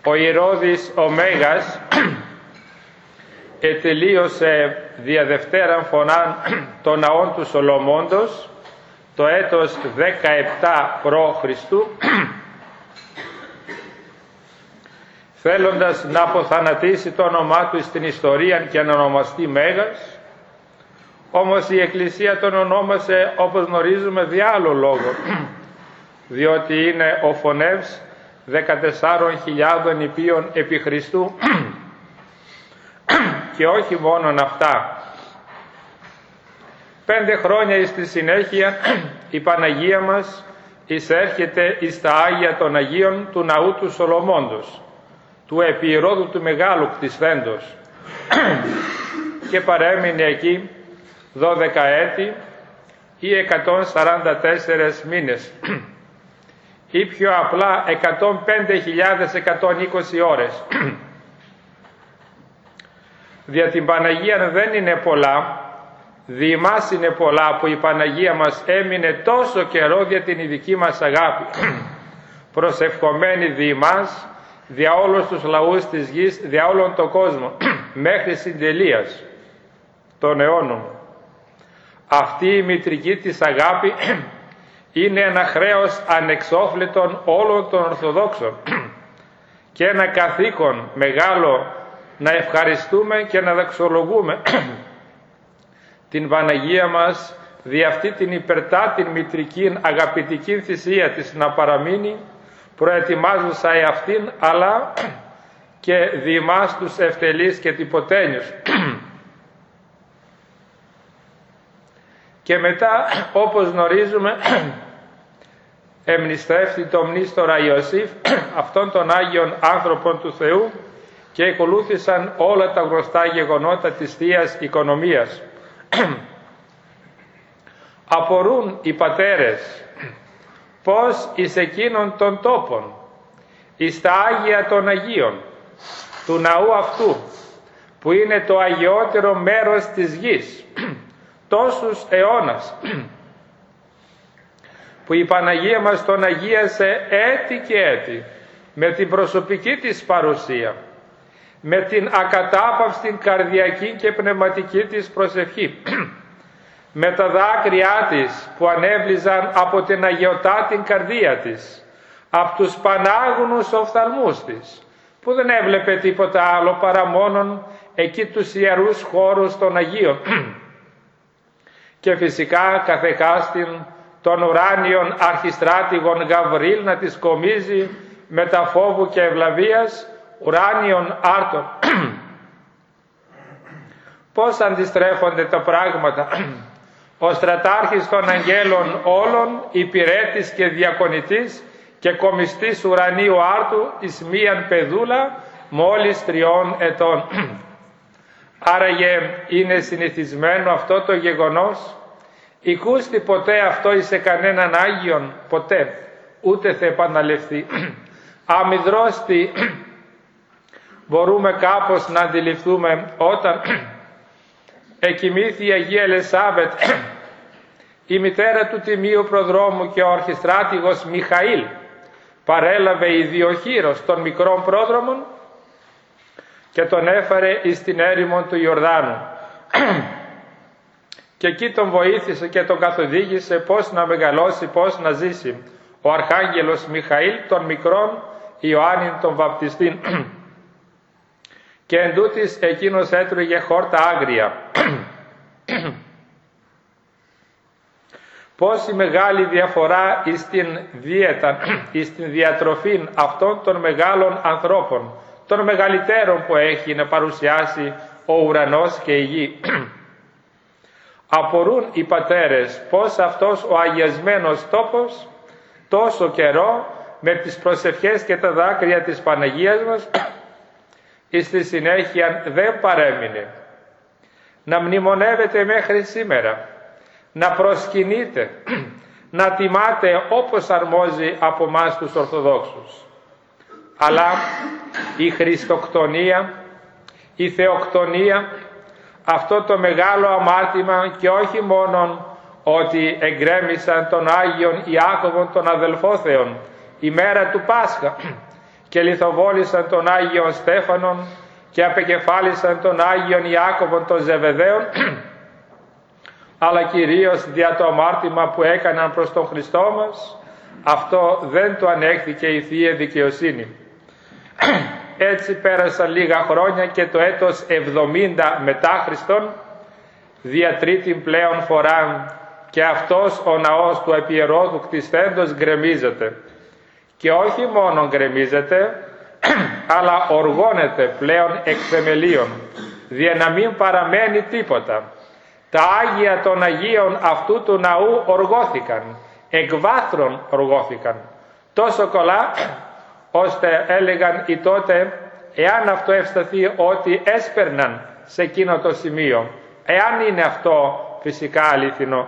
Ο Ηρώδης ο Μέγας ετελείωσε δια Δευτέραν φωνάν των ναών του Σολομώντος το έτος 17 π.Χ. θέλοντας να αποθανατήσει το όνομά του στην ιστορία και να ονομαστεί Μέγας. Όμως η Εκκλησία τον ονόμασε, όπως γνωρίζουμε, δια άλλο λόγο, διότι είναι ο φωνεύς 14.000 υπείων επί Χριστού και όχι μόνον αυτά. 5 χρόνια στη συνέχεια η Παναγία μας εισέρχεται εις τα Άγια των Αγίων του ναού του Σολομώντος, του επί Ηρώδου του Μεγάλου κτισθέντος και παρέμεινε εκεί 12 έτη ή 144 μήνες ή πιο απλά 105.120 ώρες. Δια την Παναγία δεν είναι πολλά, δι' εμάς είναι πολλά που η Παναγία μας έμεινε τόσο καιρό δια την ειδική μας αγάπη, προσευχομένη δι' εμάς, δια όλους τους λαούς της γης, δια όλον τον κόσμο, μέχρι συντελείας των αιώνων. Αυτή η μητρική της αγάπη είναι ένα χρέος ανεξόφλητον όλων των Ορθοδόξων και ένα καθήκον μεγάλο να ευχαριστούμε και να δοξολογούμε την Παναγία μας δι' αυτή την υπερτά την μητρική αγαπητική θυσία της να παραμείνει προετοιμάζουσα εαυτήν, αλλά και δι' εμάς τους ευτελείς και τυποτένιους. Και μετά, όπως γνωρίζουμε, εμνηστεύτη το μνήστορα Ιωσήφ, αυτών των Άγιων άνθρωπων του Θεού, και ακολούθησαν όλα τα γνωστά γεγονότα της Θείας Οικονομίας. Απορούν οι πατέρες πως εις εκείνων των τόπων, εις τα Άγια των Αγίων, του ναού αυτού, που είναι το αγιότερο μέρος της γης, τόσους αιώνας, που η Παναγία μας τον αγίασε έτη και έτη, με την προσωπική της παρουσία, με την ακατάπαυστη καρδιακή και πνευματική της προσευχή, με τα δάκρυά της που ανέβλυζαν από την αγιωτάτην καρδία της, από τους πανάγωνους οφθαλμούς της, που δεν έβλεπε τίποτα άλλο παρά μόνον εκεί τους ιερούς χώρους των Αγίων, και φυσικά καθεκάστην των ουράνιων αρχιστράτηγων Γαβρίλ να της κομίζει με τα φόβου και ευλαβίας ουράνιων άρτων. Πώς αντιστρέφονται τα πράγματα. Ο στρατάρχης των αγγέλων όλων, υπηρέτης και διακονητής και κομιστής ουρανίου άρτου εις μίαν παιδούλα μόλις 3 ετών. Άραγε είναι συνηθισμένο αυτό το γεγονός. Οικούστη ποτέ αυτό εις κανέναν Άγιον, ποτέ, ούτε θα επαναληφθεί. Αμυδρώστη μπορούμε κάπως να αντιληφθούμε όταν εκοιμήθη η Αγία Ελισάβετ, η μητέρα του Τιμίου Προδρόμου, και ο αρχιστράτηγος Μιχαήλ παρέλαβε ιδιοχείρος των μικρών πρόδρομων και τον έφερε εις την έρημο του Ιορδάνου και εκεί τον βοήθησε και τον καθοδήγησε πώς να μεγαλώσει, πώς να ζήσει ο Αρχάγγελος Μιχαήλ των μικρών Ιωάννην τον Βαπτιστήν. Και εντούτοις εκείνος έτρωγε χόρτα άγρια. Πόση μεγάλη διαφορά στην δίαιτα, στην διατροφή αυτών των μεγάλων ανθρώπων, των μεγαλύτερων που έχει να παρουσιάσει ο ουρανός και η γη. Απορούν οι πατέρες πως αυτός ο αγιασμένος τόπος τόσο καιρό με τις προσευχές και τα δάκρυα της Παναγίας μας στη συνέχεια δεν παρέμεινε. Να μνημονεύεται μέχρι σήμερα, να προσκυνείτε, να τιμάτε όπως αρμόζει από μας τους Ορθοδόξους. Αλλά η χριστοκτονία, η θεοκτονία, αυτό το μεγάλο αμάρτημα, και όχι μόνον ότι εγκρέμισαν τον Άγιον Ιάκωβον τον αδελφόθεον η μέρα του Πάσχα και λιθοβόλησαν τον Άγιον Στέφανον και απεκεφάλισαν τον Άγιον Ιάκωβον των Ζεβεδαίων, αλλά κυρίως δια το αμάρτημα που έκαναν προς τον Χριστό μας, αυτό δεν το ανέχθηκε η Θεία Δικαιοσύνη. Έτσι πέρασαν λίγα χρόνια και το έτος 70 μετά Χριστόν, δια τρίτην πλέον φορά, και αυτός ο ναός του επιερόδου κτισθέντος γκρεμίζεται. Και όχι μόνο γκρεμίζεται, αλλά οργώνεται πλέον εκ θεμελίων, δια να μην παραμένει τίποτα. Τα Άγια των Αγίων αυτού του ναού οργώθηκαν, εκ βάθρων οργώθηκαν, τόσο κολλά, ώστε έλεγαν οι τότε, εάν αυτό ευσταθεί, ότι έσπερναν σε εκείνο το σημείο. Εάν είναι αυτό φυσικά αληθινό,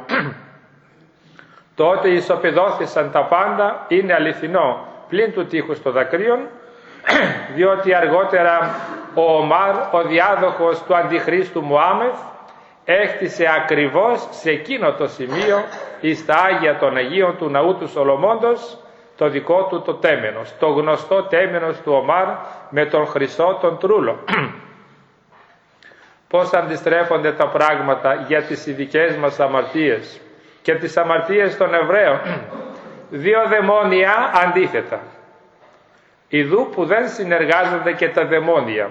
τότε ισοπεδώθησαν τα πάντα, είναι αληθινό, πλην του τείχους των δακρύων, διότι αργότερα ο Ομάρ, ο διάδοχος του Αντιχρίστου Μωάμεθ, έχτισε ακριβώς σε εκείνο το σημείο, εις τα Άγια των Αγίων του ναού του Σολομώντος, το δικό του το τέμενος, το γνωστό τέμενος του Ομάρ με τον χρυσό τον τρούλο. Πώς αντιστρέφονται τα πράγματα για τις ειδικές μας αμαρτίες και τις αμαρτίες των Εβραίων. Δύο δαιμόνια αντίθετα. Ιδού που δεν συνεργάζονται και τα δαιμόνια.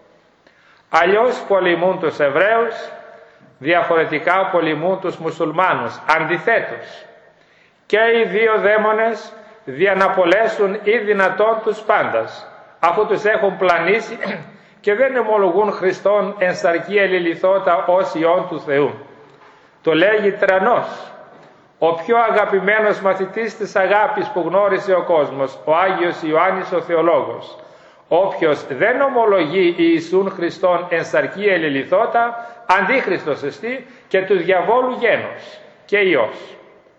Αλλιώς πολεμούν τους Εβραίους, διαφορετικά πολεμούν τους μουσουλμάνους. Αντιθέτως, και οι δύο δαίμονες διαναπολέσουν ή δυνατόν τους πάντας, αφού τους έχουν πλανήσει και δεν ομολογούν Χριστόν εν σαρκή ελιληθώτα ως Υιόν του Θεού. Το λέγει τρανός, ο πιο αγαπημένος μαθητής της αγάπης που γνώρισε ο κόσμος, ο Άγιος Ιωάννης ο Θεολόγος. Όποιος δεν ομολογεί Ιησούν Χριστόν εν σαρκή ελιληθώτα, αντίχριστος εστί και του διαβόλου γένος και Υιός.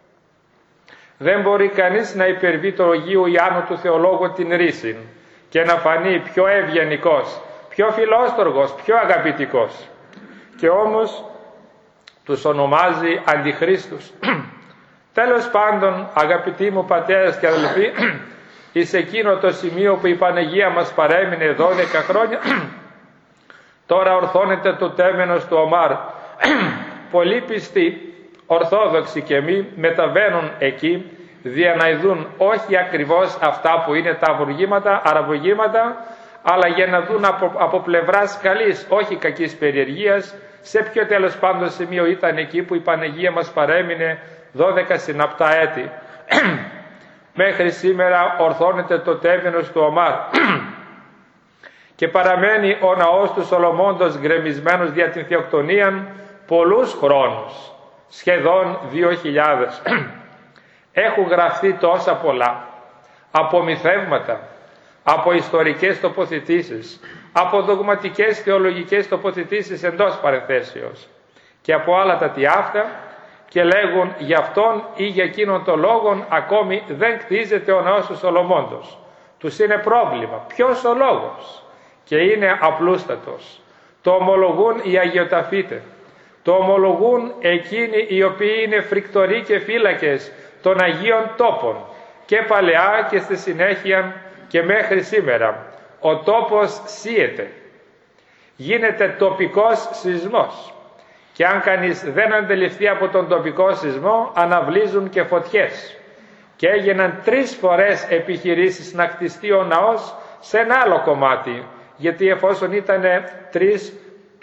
Δεν μπορεί κανείς να υπερβεί το Αγίου Ιωάννου του Θεολόγου την ρίση και να φανεί πιο ευγενικός, πιο φιλόστοργος, πιο αγαπητικός. Και όμως τους ονομάζει αντιχρίστους. Τέλος πάντων, αγαπητοί μου πατέρες και αδελφοί, εις εκείνο το σημείο που η Παναγία μας παρέμεινε 12 χρόνια, τώρα ορθώνεται το τέμενος του Ομάρ. Πολλοί πιστοί, ορθόδοξοι και μη, μεταβαίνουν εκεί, δια να ειδούν όχι ακριβώς αυτά που είναι τα αραβουργήματα, αλλά για να δουν από πλευράς καλής, όχι κακής περιεργίας, σε ποιο τέλος πάντων σημείο ήταν εκεί που η Παναγία μας παρέμεινε 12 συναπτά έτη. Μέχρι σήμερα ορθώνεται το τέμενος του Ομάρ και παραμένει ο ναός του Σολομώντος γκρεμισμένος δια την θεοκτονία πολλούς χρόνους, σχεδόν 2000. Έχουν γραφτεί τόσα πολλά, από μυθεύματα, από ιστορικές τοποθετήσεις, από δογματικές θεολογικές τοποθετήσεις εντός παρενθέσεως και από άλλα τα τι αυτά, και λέγουν για αυτόν ή για εκείνον τον λόγον ακόμη δεν κτίζεται ο ναός του Σολομώντος. Τους είναι πρόβλημα. Ποιος ο λόγος? Και είναι απλούστατος. Το ομολογούν οι αγιοταφείτε. Το ομολογούν εκείνοι οι οποίοι είναι φρικτοροί και φύλακες των Αγίων Τόπων και παλαιά και στη συνέχεια και μέχρι σήμερα. Ο τόπος σύεται. Γίνεται τοπικός σεισμός. Και αν κανείς δεν αντιληφθεί από τον τοπικό σεισμό, αναβλύζουν και φωτιές. Και έγιναν 3 φορές επιχειρήσεις να κτιστεί ο ναός σε ένα άλλο κομμάτι, γιατί εφόσον ήταν 3,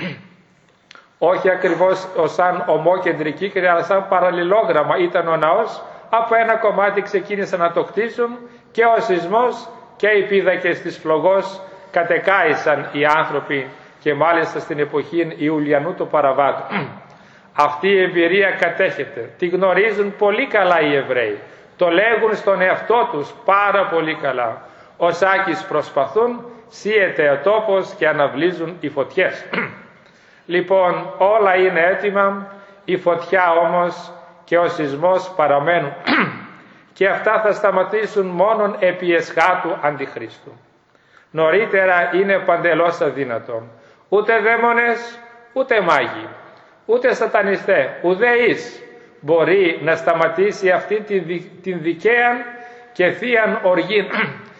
όχι ακριβώς σαν ομόκεντρική, αλλά σαν παραλληλόγραμμα ήταν ο ναός, από ένα κομμάτι ξεκίνησαν να το κτίσουν και ο σεισμός και οι πίδακες της φλογός κατεκάησαν οι άνθρωποι, και μάλιστα στην εποχή Ιουλιανού του Παραβάτου. Αυτή η εμπειρία κατέχεται. Τη γνωρίζουν πολύ καλά οι Εβραίοι. Το λέγουν στον εαυτό τους πάρα πολύ καλά. Ως άκης προσπαθούν, σύεται ο τόπος και αναβλύζουν οι φωτιές. Λοιπόν, όλα είναι έτοιμα, η φωτιά όμως και ο σεισμός παραμένουν. Και αυτά θα σταματήσουν μόνον επί εσχάτου Αντιχρίστου. Νωρίτερα είναι παντελώς αδύνατο. Ούτε δαίμονες, ούτε μάγοι, ούτε σατανιστέ, ουδέης μπορεί να σταματήσει αυτή την δικαία και θείαν οργή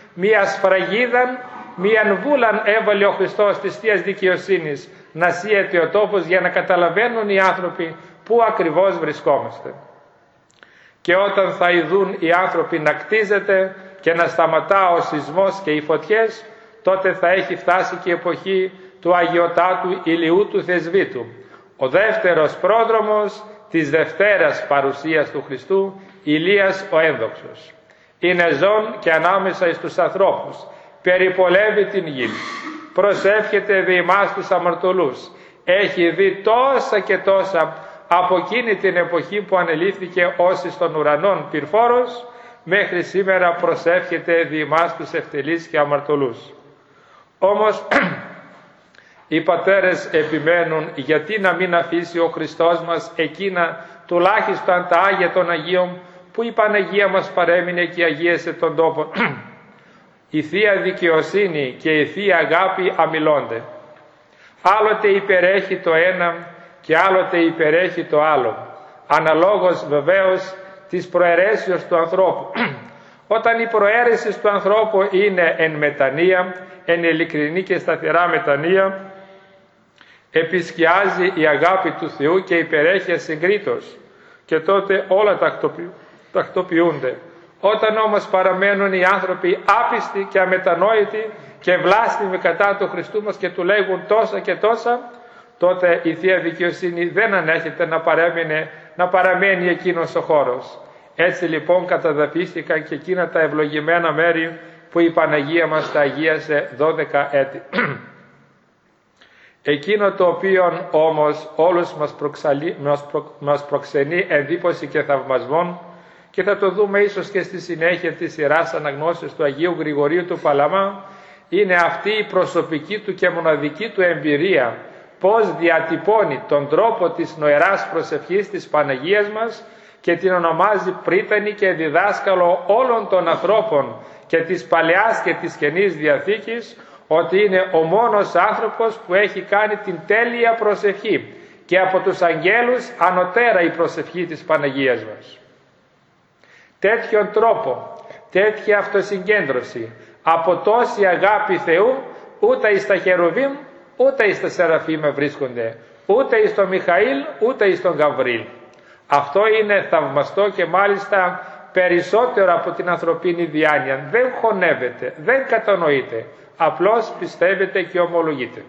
μία σφραγίδαν, μίαν βούλαν έβαλε ο Χριστός της Θείας Δικαιοσύνης να σύεται ο τόπος για να καταλαβαίνουν οι άνθρωποι πού ακριβώς βρισκόμαστε. Και όταν θα ειδούν οι άνθρωποι να κτίζεται και να σταματά ο σεισμός και οι φωτιές, τότε θα έχει φτάσει και η εποχή του Αγιωτάτου Ηλιού του Θεσβήτου, ο δεύτερος πρόδρομος της Δευτέρας παρουσίας του Χριστού, Ηλίας ο Ένδοξος. Είναι ζών και ανάμεσα εις τους ανθρώπους, περιπολεύει την γη, προσεύχεται δι' εμάς τους αμαρτωλούς, έχει δει τόσα και τόσα από εκείνη την εποχή που ανελήφθηκε ως εις των ουρανών πυρφόρος, μέχρι σήμερα προσεύχεται δι' εμάς τους ευτελείς και αμαρτωλούς. Όμως οι πατέρες επιμένουν γιατί να μην αφήσει ο Χριστός μας εκείνα τουλάχιστον τα Άγια των Αγίων που η Παναγία μας παρέμεινε και αγίασε τον τόπο. Η Θεία Δικαιοσύνη και η Θεία Αγάπη αμιλώνται. Άλλοτε υπερέχει το ένα και άλλοτε υπερέχει το άλλο, αναλόγως βεβαίως της προαιρέσεως του ανθρώπου. Όταν η προαίρεση του ανθρώπου είναι εν μετανία, εν ειλικρινή και σταθερά μετανία, επισκιάζει η αγάπη του Θεού και υπερέχει ασυγκρίτως, και τότε όλα τακτοποιούνται. Όταν όμως παραμένουν οι άνθρωποι άπιστοι και αμετανόητοι και βλάστημοι κατά του Χριστού μας και του λέγουν τόσα και τόσα, τότε η Θεία Δικαιοσύνη δεν ανέχεται να παραμένει εκείνος ο χώρος. Έτσι λοιπόν καταδαφίστηκαν και εκείνα τα ευλογημένα μέρη που η Παναγία μας τα αγίασε 12 έτη. Εκείνο το οποίο όμως όλους μας προξενεί εντύπωση και θαυμασμόν, και θα το δούμε ίσως και στη συνέχεια της σειράς αναγνώσεως του Αγίου Γρηγορίου του Παλαμά, είναι αυτή η προσωπική του και μοναδική του εμπειρία, πώς διατυπώνει τον τρόπο της νοεράς προσευχής της Παναγίας μας και την ονομάζει πρίτανη και διδάσκαλο όλων των ανθρώπων και της Παλαιάς και της Καινής Διαθήκης, ότι είναι ο μόνος άνθρωπος που έχει κάνει την τέλεια προσευχή και από τους αγγέλους ανωτέρα η προσευχή της Παναγίας μας. Τέτοιον τρόπο, τέτοια αυτοσυγκέντρωση, από τόση αγάπη Θεού, ούτε εις τα Χερουβίμ, ούτε εις τα Σεραφείμ βρίσκονται, ούτε εις τον Μιχαήλ, ούτε εις τον Γαβρίλ. Αυτό είναι θαυμαστό και μάλιστα περισσότερο από την ανθρωπίνη διάνοια. Δεν χωνεύεται, δεν κατανοείται, απλώς πιστεύετε και ομολογείτε.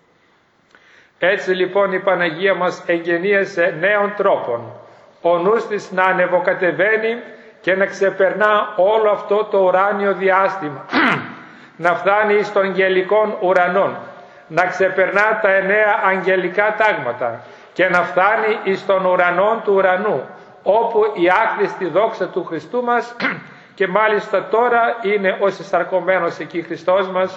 Έτσι λοιπόν η Παναγία μας εγγενίασε νέων τρόπων, ο νους της να ανεβοκατεβαίνει και να ξεπερνά όλο αυτό το ουράνιο διάστημα, να φτάνει εις των αγγελικών ουρανών, να ξεπερνά τα 9 αγγελικά τάγματα και να φτάνει εις των ουρανών του ουρανού, όπου η άχρηστη δόξα του Χριστού μας και μάλιστα τώρα είναι ο συσσαρκωμένος εκεί Χριστός μας,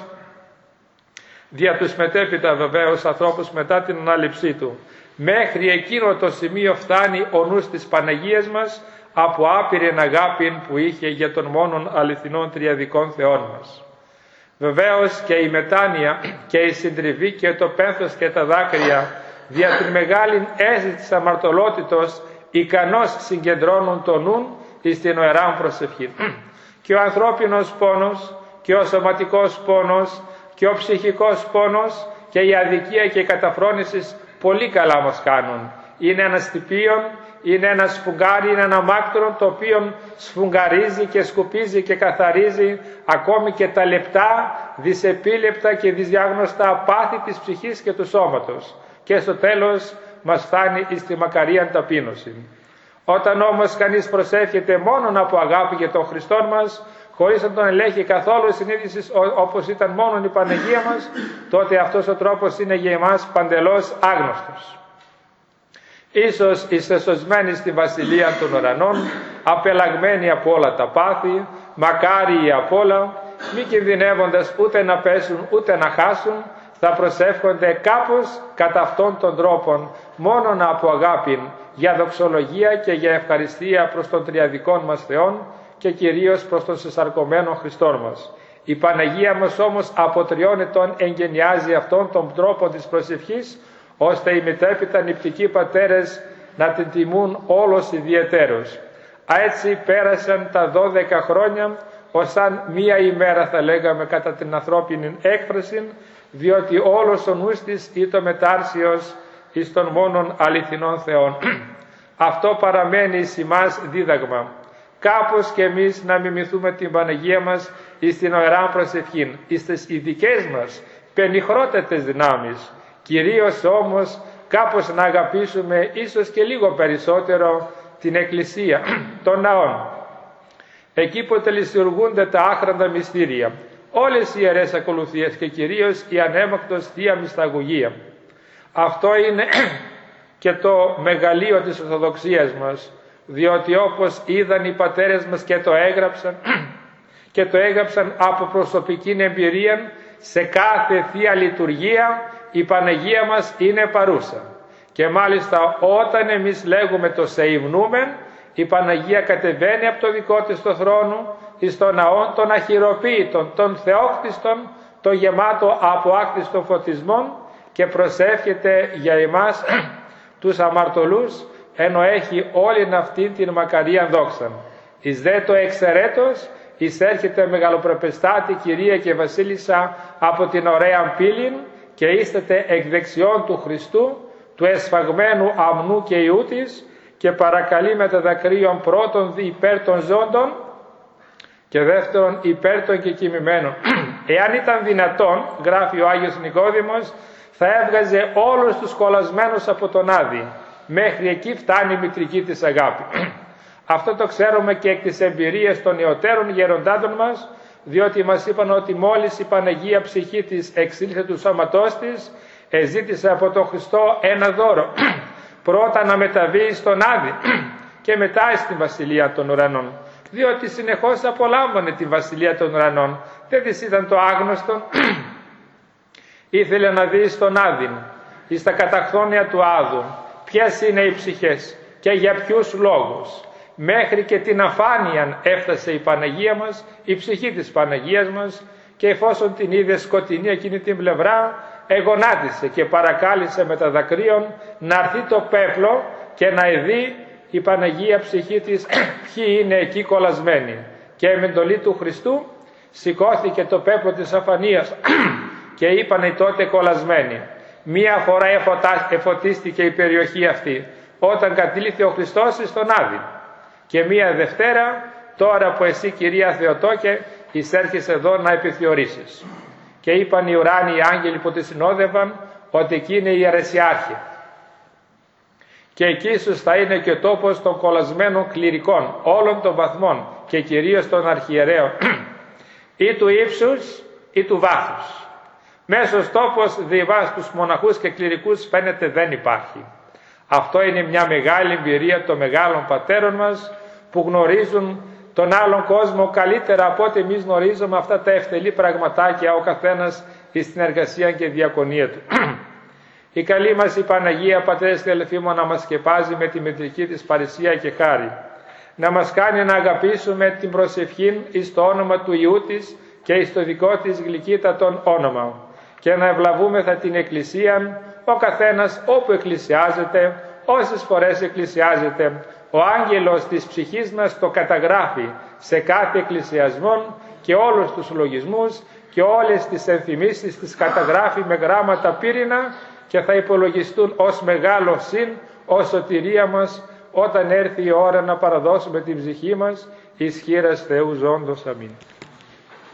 δια τους μετέπειτα βεβαίως ανθρώπους μετά την ανάληψή του. Μέχρι εκείνο το σημείο φτάνει ο νους της Παναγίας μας, από άπειρη αγάπη που είχε για τον μόνον αληθινών τριαδικών Θεών μας. Βεβαίως και η μετάνοια και η συντριβή και το πένθος και τα δάκρυα δια την μεγάλη αίσθηση της αμαρτωλότητος ικανώς συγκεντρώνουν το νουν εις την νοεράν προσευχή. Και ο ανθρώπινος πόνος και ο σωματικός πόνος και ο ψυχικός πόνος και η αδικία και η καταφρόνηση πολύ καλά μας κάνουν. Είναι ένα στυπίον, είναι ένα σφουγγάρι, είναι ένα μάκτρο το οποίο σφουγγαρίζει και σκουπίζει και καθαρίζει ακόμη και τα λεπτά, δυσεπίλεπτα και δυσδιάγνωστα πάθη της ψυχής και του σώματος. Και στο τέλος μας φτάνει εις τη μακαρίαν ταπείνωση. Όταν όμως κανείς προσεύχεται μόνον από αγάπη για τον Χριστόν μας, χωρίς να τον ελέγχει καθόλου συνείδησης όπως ήταν μόνον η Παναγία μας, τότε αυτός ο τρόπος είναι για εμάς παντελώς άγνωστος. Ίσως είστε σωσμένοι στη Βασιλεία των Ουρανών, απελαγμένοι από όλα τα πάθη, μακάριοι από όλα, μη κινδυνεύοντας ούτε να πέσουν ούτε να χάσουν, θα προσεύχονται κάπως κατά αυτόν τον τρόπον, μόνον από αγάπη, για δοξολογία και για ευχαριστία προς τον τριαδικών μας Θεόν και κυρίως προς τον συσσαρκωμένο Χριστόν μας. Η Παναγία μας όμως από 3 ετών εγγενιάζει αυτόν τον τρόπο της προσευχής, ώστε οι μετέπειτα νηπτικοί πατέρες να την τιμούν όλος ιδιαιτέρως. Έτσι πέρασαν τα 12 χρόνια, ως σαν μία ημέρα θα λέγαμε κατά την ανθρώπινη έκφραση, διότι όλος ο νους της ήτο μετάρσιος εις των μόνον αληθινών Θεών. Αυτό παραμένει εις ημάς δίδαγμα. Κάπως και εμείς να μιμηθούμε την Παναγία μας εις την Ιερά Προσευχήν, εις τις ειδικές μας πενιχρότατες δυνάμεις, κυρίως όμως κάπως να αγαπήσουμε ίσως και λίγο περισσότερο την Εκκλησία, των ναών. Εκεί που τελεισιουργούνται τα άχραντα μυστήρια, όλες οι ιερές ακολουθίες και κυρίως η ανέμακτος Θεία Μυσταγωγία. Αυτό είναι και το μεγαλείο της Ορθοδοξίας μας, διότι όπως είδαν οι πατέρες μας και το έγραψαν από προσωπική εμπειρία, σε κάθε Θεία Λειτουργία η Παναγία μας είναι παρούσα. Και μάλιστα όταν εμείς λέγουμε το σε υμνούμεν, η Παναγία κατεβαίνει από το δικό της το θρόνο εις τον ναό των αχειροποίητων, των θεόκτιστων, το γεμάτο από άκτιστων φωτισμών και προσεύχεται για εμάς τους αμαρτωλούς, ενώ έχει όλην αυτήν την μακαρίαν δόξαν. Εις δε το εξαιρέτως εισέρχεται μεγαλοπρεπεστάτη Κυρία και Βασίλισσα από την ωραία πύλην και ίσταται εκ δεξιών του Χριστού, του εσφαγμένου αμνού και ιού της, και παρακαλεί με τα δακρύων πρώτον υπέρ των ζώντων και δεύτερον υπέρ των κεκοιμημένων. Εάν ήταν δυνατόν, γράφει ο Άγιος Νικόδημος, θα έβγαζε όλους τους κολλασμένους από τον Άδη. Μέχρι εκεί φτάνει η μητρική της αγάπη. Αυτό το ξέρουμε και εκ της εμπειρίας των νεωτέρων γεροντάδων μας, διότι μας είπαν ότι μόλις η Παναγία ψυχή της εξήλθε του σώματός της, εζήτησε από τον Χριστό ένα δώρο. Πρώτα να μεταβεί στον Άδη και μετά στην Βασιλεία των Ουρανών, διότι συνεχώς απολάμβανε τη Βασιλεία των Ουρανών. Δεν της ήταν το άγνωστο. Ήθελε να δει στον Άδη, εις τα καταχθόνια του Άδου, ποιες είναι οι ψυχές και για ποιους λόγους. Μέχρι και την αφάνεια έφτασε η Παναγία μας, η ψυχή της Παναγίας μας, και εφόσον την είδε σκοτεινή εκείνη την πλευρά, εγωνάτισε και παρακάλεσε με τα δακρύων να έρθει το πέπλο και να δει η Παναγία ψυχή της ποιοι είναι εκεί κολλασμένοι. Και με εντολή του Χριστού σηκώθηκε το πέπλο της αφανίας και είπαν οι τότε κολλασμένοι. Μία φορά εφωτίστηκε η περιοχή αυτή όταν κατήλθε ο Χριστός στον Άδη, και μία Δευτέρα τώρα που εσύ Κυρία Θεοτόκε εισέρχεσαι εδώ να επιθεωρήσεις. Και είπαν οι ουράνιοι άγγελοι που τη συνόδευαν ότι εκεί είναι η αιρεσιάρχη. Και εκεί ίσως θα είναι και ο τόπος των κολλασμένων κληρικών όλων των βαθμών και κυρίως των αρχιερέων ή του ύψους ή του βάθους. Μέσος τόπος διβά στους μοναχούς και κληρικούς φαίνεται δεν υπάρχει. Αυτό είναι μια μεγάλη εμπειρία των μεγάλων πατέρων μας που γνωρίζουν τον άλλον κόσμο καλύτερα από ό,τι εμείς γνωρίζουμε αυτά τα ευτελή πραγματάκια ο καθένας στην εργασία και διακονία του. Η καλή μας η Παναγία, πατέρες και αδελφοί μου, να μας σκεπάζει με τη μητρική της παρησία και χάρη, να μας κάνει να αγαπήσουμε την προσευχή εις το όνομα του Υιού της και εις το δικό της γλυκύτατον όνομα, και να ευλαβούμεθα την Εκκλησία, ο καθένας όπου εκκλησιάζεται, όσες φορές εκκλησιάζεται. Ο άγγελος της ψυχής μας το καταγράφει σε κάθε εκκλησιασμό και όλους τους λογισμούς και όλες τις ενθυμίσεις τις καταγράφει με γράμματα πύρινα και θα υπολογιστούν ως μεγάλο συν, ως σωτηρία μας όταν έρθει η ώρα να παραδώσουμε την ψυχή μας εις χείρας Θεού ζώντος. Αμήν.